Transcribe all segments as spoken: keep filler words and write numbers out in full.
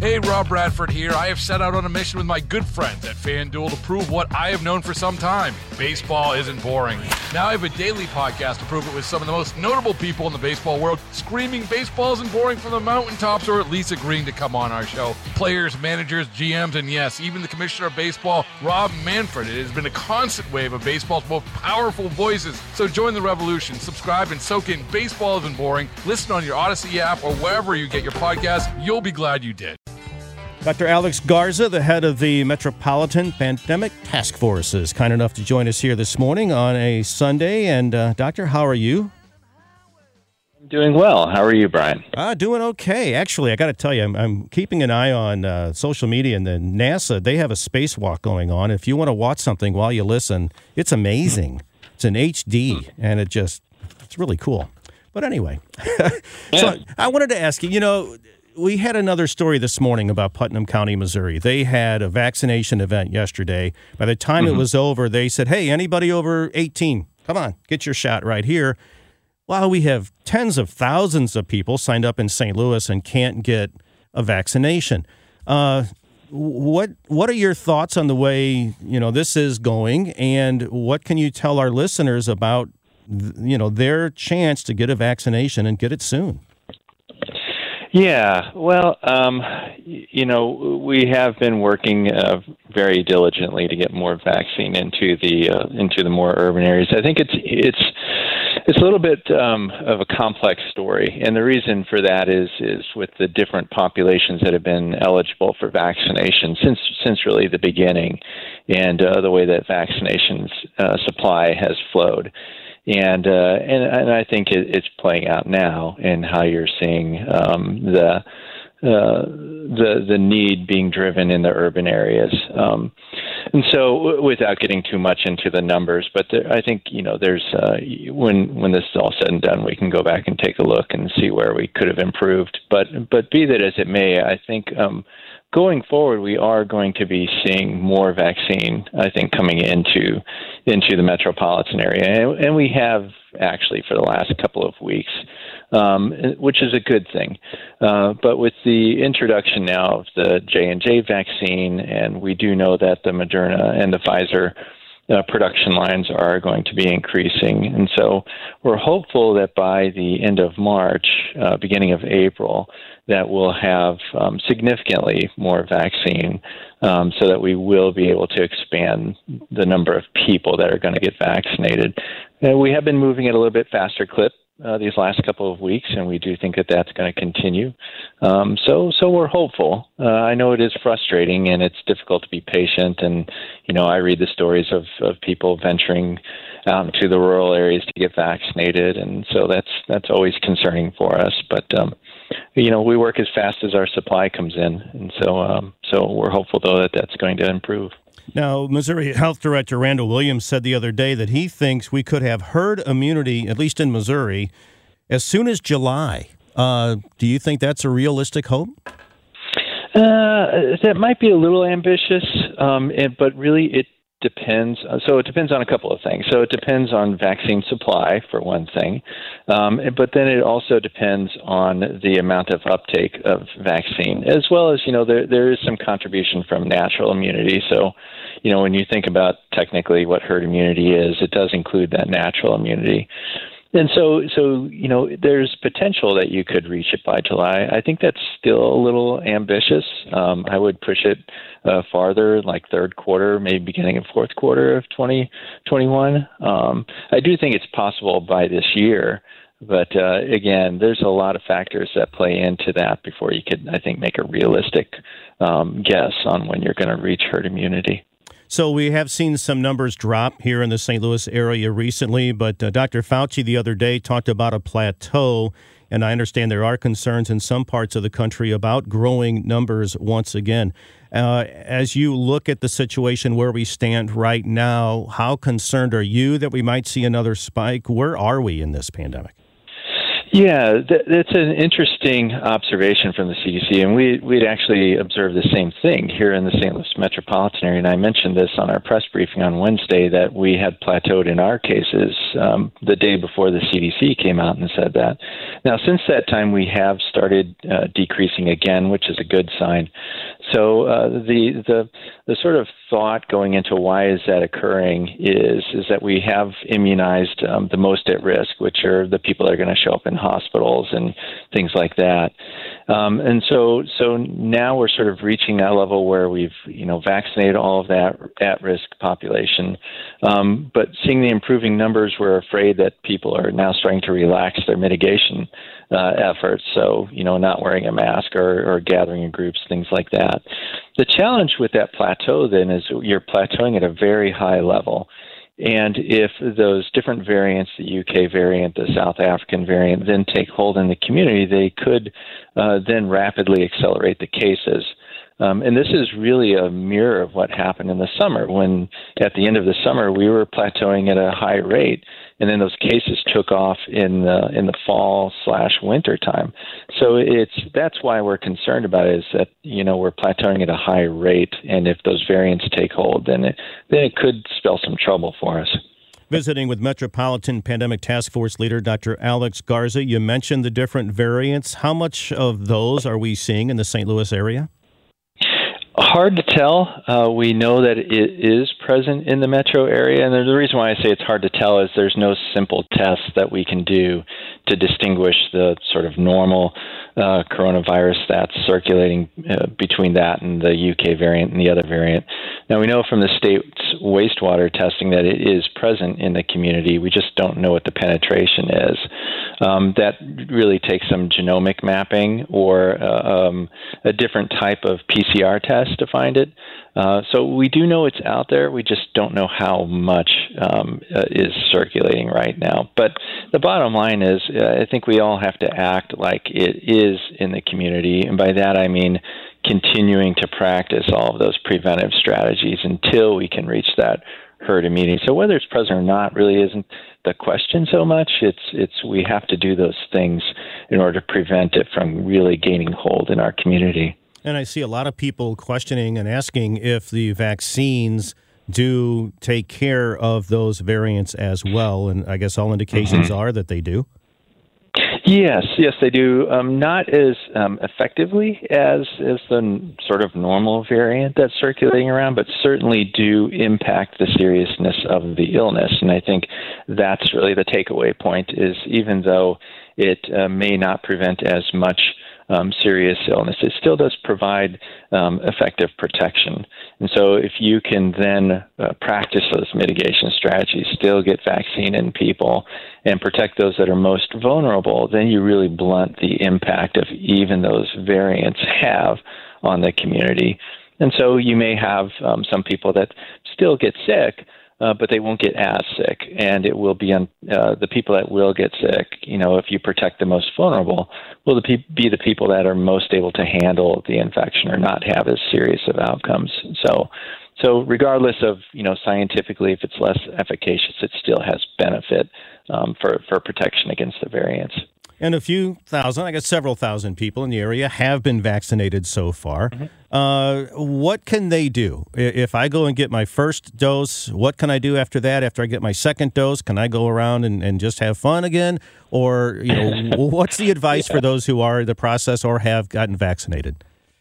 Hey, Rob Bradford here. I have set out on a mission with my good friends at FanDuel to prove what I have known for some time. Baseball isn't boring. Now I have a daily podcast to prove it with some of the most notable people in the baseball world, screaming baseball isn't boring from the mountaintops, or at least agreeing to come on our show. Players, managers, G Ms, and yes, even the commissioner of baseball, Rob Manfred. It has been a constant wave of baseball's most powerful voices. So join the revolution. Subscribe and soak in Baseball Isn't Boring. Listen on your Odyssey app or wherever you get your podcasts. You'll be glad you did. Doctor Alex Garza, the head of the Metropolitan Pandemic Task Force, is kind enough to join us here this morning on a Sunday. And, uh, Doctor, how are you? I'm doing well. How are you, Brian? Uh, doing okay. Actually, I got to tell you, I'm, I'm keeping an eye on uh, social media, and then NASA, they have a spacewalk going on. If you want to watch something while you listen, it's amazing. It's in H D, and it just, it's really cool. But anyway, so I wanted to ask you, you know, we had another story this morning about Putnam County, Missouri. They had a vaccination event yesterday. By the time mm-hmm. it was over, they said, hey, anybody over eighteen, come on, get your shot right here. While we have tens of thousands of people signed up in Saint Louis and can't get a vaccination. Uh, what what are your thoughts on the way, you know, this is going, and what can you tell our listeners about, you know, their chance to get a vaccination and get it soon? Yeah, well, um, you know, we have been working uh, very diligently to get more vaccine into the uh, into the more urban areas. I think it's it's it's a little bit um, of a complex story, and the reason for that is is with the different populations that have been eligible for vaccination since since really the beginning, and uh, the way that vaccinations uh, supply has flowed. And, uh, and and I think it, it's playing out now in how you're seeing um, the uh, the the need being driven in the urban areas. Um, and so, w- without getting too much into the numbers, but there, I think you know there's uh, when when this is all said and done, we can go back and take a look and see where we could have improved. But but be that as it may, I think. Um, Going forward, we are going to be seeing more vaccine, I think, coming into into the metropolitan area, and, and we have actually for the last couple of weeks, um, which is a good thing. Uh, but with the introduction now of the J and J vaccine, and we do know that the Moderna and the Pfizer Uh, production lines are going to be increasing. And so we're hopeful that by the end of March, uh, beginning of April, that we'll have um, significantly more vaccine um, so that we will be able to expand the number of people that are going to get vaccinated. And we have been moving at a little bit faster clip Uh, these last couple of weeks, and we do think that that's going to continue. Um, so, so we're hopeful. Uh, I know it is frustrating, and it's difficult to be patient. And you know, I read the stories of, of people venturing out into the rural areas to get vaccinated, and so that's that's always concerning for us. But um, you know, we work as fast as our supply comes in, and so um, so we're hopeful though that that's going to improve. Now, Missouri Health Director Randall Williams said the other day that he thinks we could have herd immunity, at least in Missouri, as soon as July. Uh, do you think that's a realistic hope? Uh, that might be a little ambitious, um, and, but really it depends. So it depends on a couple of things. So it depends on vaccine supply, for one thing, um, but then it also depends on the amount of uptake of vaccine, as well as, you know, there there is some contribution from natural immunity. So, you know, when you think about technically what herd immunity is, it does include that natural immunity. And so, so you know, there's potential that you could reach it by July. I think that's still a little ambitious. Um, I would push it uh, farther, like third quarter, maybe beginning of fourth quarter of twenty twenty-one. Um, I do think it's possible by this year. But uh, again, there's a lot of factors that play into that before you could, I think, make a realistic um, guess on when you're going to reach herd immunity. So we have seen some numbers drop here in the Saint Louis area recently, but uh, Doctor Fauci the other day talked about a plateau, and I understand there are concerns in some parts of the country about growing numbers once again. Uh, as you look at the situation where we stand right now, how concerned are you that we might see another spike? Where are we in this pandemic? Yeah, that, that's an interesting observation from the C D C, and we we'd actually observed the same thing here in the Saint Louis metropolitan area. And I mentioned this on our press briefing on Wednesday that we had plateaued in our cases um, the day before the C D C came out and said that. Now, since that time, we have started uh, decreasing again, which is a good sign. So uh, the the the sort of thought going into why is that occurring is is that we have immunized um, the most at risk, which are the people that are going to show up in hospitals and things like that. Um, and so so now we're sort of reaching that level where we've you know vaccinated all of that at-risk population. Um, but seeing the improving numbers, we're afraid that people are now starting to relax their mitigation uh, efforts. So you know not wearing a mask or, or gathering in groups, things like that. The challenge with that plateau then is you're plateauing at a very high level. And if those different variants, the U K variant, the South African variant, then take hold in the community, they could uh, then rapidly accelerate the cases. Um, and this is really a mirror of what happened in the summer when at the end of the summer we were plateauing at a high rate, and then those cases took off in the in the fall slash winter time. So it's that's why we're concerned about it, is that you know we're plateauing at a high rate, and if those variants take hold, then it then it could spell some trouble for us. Visiting with Metropolitan Pandemic Task Force leader Doctor Alex Garza, you mentioned the different variants. How much of those are we seeing in the Saint Louis area? Hard to tell. Uh, we know that it is present in the metro area, and the reason why I say it's hard to tell is there's no simple test that we can do to distinguish the sort of normal uh, coronavirus that's circulating uh, between that and the U K variant and the other variant. Now, we know from the state's wastewater testing that it is present in the community. We just don't know what the penetration is. Um, that really takes some genomic mapping or uh, um, a different type of P C R test to find it. Uh, so we do know it's out there. We just don't know how much um, uh, is circulating right now. But the bottom line is uh, I think we all have to act like it is in the community. And by that I mean continuing to practice all of those preventive strategies until we can reach that herd immunity. So whether it's present or not really isn't the question so much. It's it's we have to do those things in order to prevent it from really gaining hold in our community. And I see a lot of people questioning and asking if the vaccines do take care of those variants as well. And I guess all indications mm-hmm. are that they do. Yes, yes, they do. Um, not as um, effectively as as the sort of normal variant that's circulating around, but certainly do impact the seriousness of the illness. And I think that's really the takeaway point, is even though it uh, may not prevent as much Um, serious illness, it still does provide um, effective protection. And so if you can then uh, practice those mitigation strategies, still get vaccine in people, and protect those that are most vulnerable, then you really blunt the impact of even those variants have on the community. And so you may have um, some people that still get sick, Uh, but they won't get as sick, and it will be on uh, the people that will get sick. You know, if you protect the most vulnerable, will the pe- be the people that are most able to handle the infection or not have as serious of outcomes. So, so regardless of you know scientifically, if it's less efficacious, it still has benefit um, for for protection against the variants. And a few thousand, I guess several thousand people in the area have been vaccinated so far. Mm-hmm. Uh, what can they do? If I go and get my first dose, what can I do after that? After I get my second dose, can I go around and, and just have fun again? Or, you know, what's the advice yeah. for those who are in the process or have gotten vaccinated?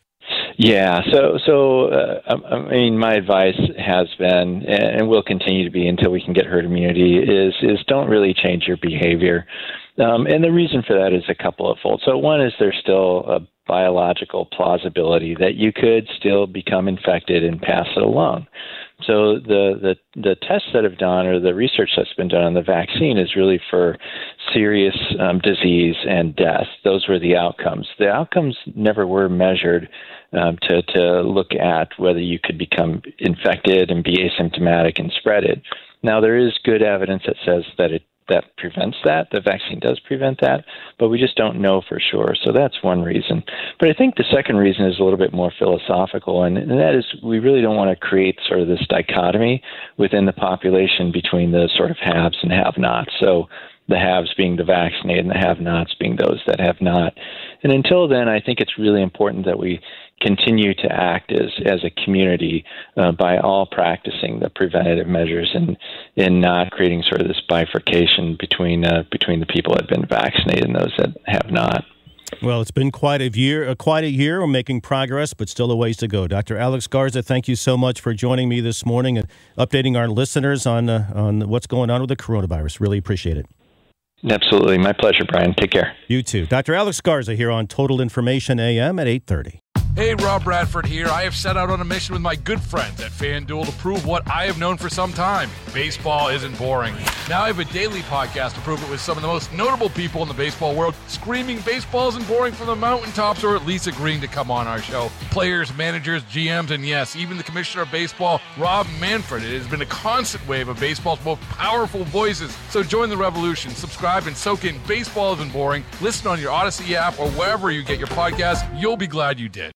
Yeah, so so uh, I mean, my advice has been, and will continue to be until we can get herd immunity, is is don't really change your behavior. Um, and the reason for that is a couple of fold. So one is there's still a biological plausibility that you could still become infected and pass it along. So the, the, the tests that have done, or the research that's been done on the vaccine, is really for serious um, disease and death. Those were the outcomes. The outcomes never were measured um, to, to look at whether you could become infected and be asymptomatic and spread it. Now, there is good evidence that says that it that prevents that. The vaccine does prevent that, but we just don't know for sure. So that's one reason. But I think the second reason is a little bit more philosophical, and, and that is we really don't want to create sort of this dichotomy within the population between the sort of haves and have-nots. So the haves being the vaccinated and the have-nots being those that have not. And until then, I think it's really important that we continue to act as as a community uh, by all practicing the preventative measures and in not creating sort of this bifurcation between uh, between the people that have been vaccinated and those that have not. Well, it's been quite a year, uh, quite a year. We're making progress, but still a ways to go. Doctor Alex Garza, thank you so much for joining me this morning and updating our listeners on uh, on what's going on with the coronavirus. Really appreciate it. Absolutely. My pleasure, Brian. Take care. You too. Doctor Alex Garza here on Total Information A M at eight thirty. Hey, Rob Bradford here. I have set out on a mission with my good friends at FanDuel to prove what I have known for some time. Baseball isn't boring. Now I have a daily podcast to prove it with some of the most notable people in the baseball world, screaming baseball isn't boring from the mountaintops, or at least agreeing to come on our show. Players, managers, G Ms, and yes, even the commissioner of baseball, Rob Manfred. It has been a constant wave of baseball's most powerful voices. So join the revolution. Subscribe and soak in Baseball Isn't Boring. Listen on your Odyssey app or wherever you get your podcasts. You'll be glad you did.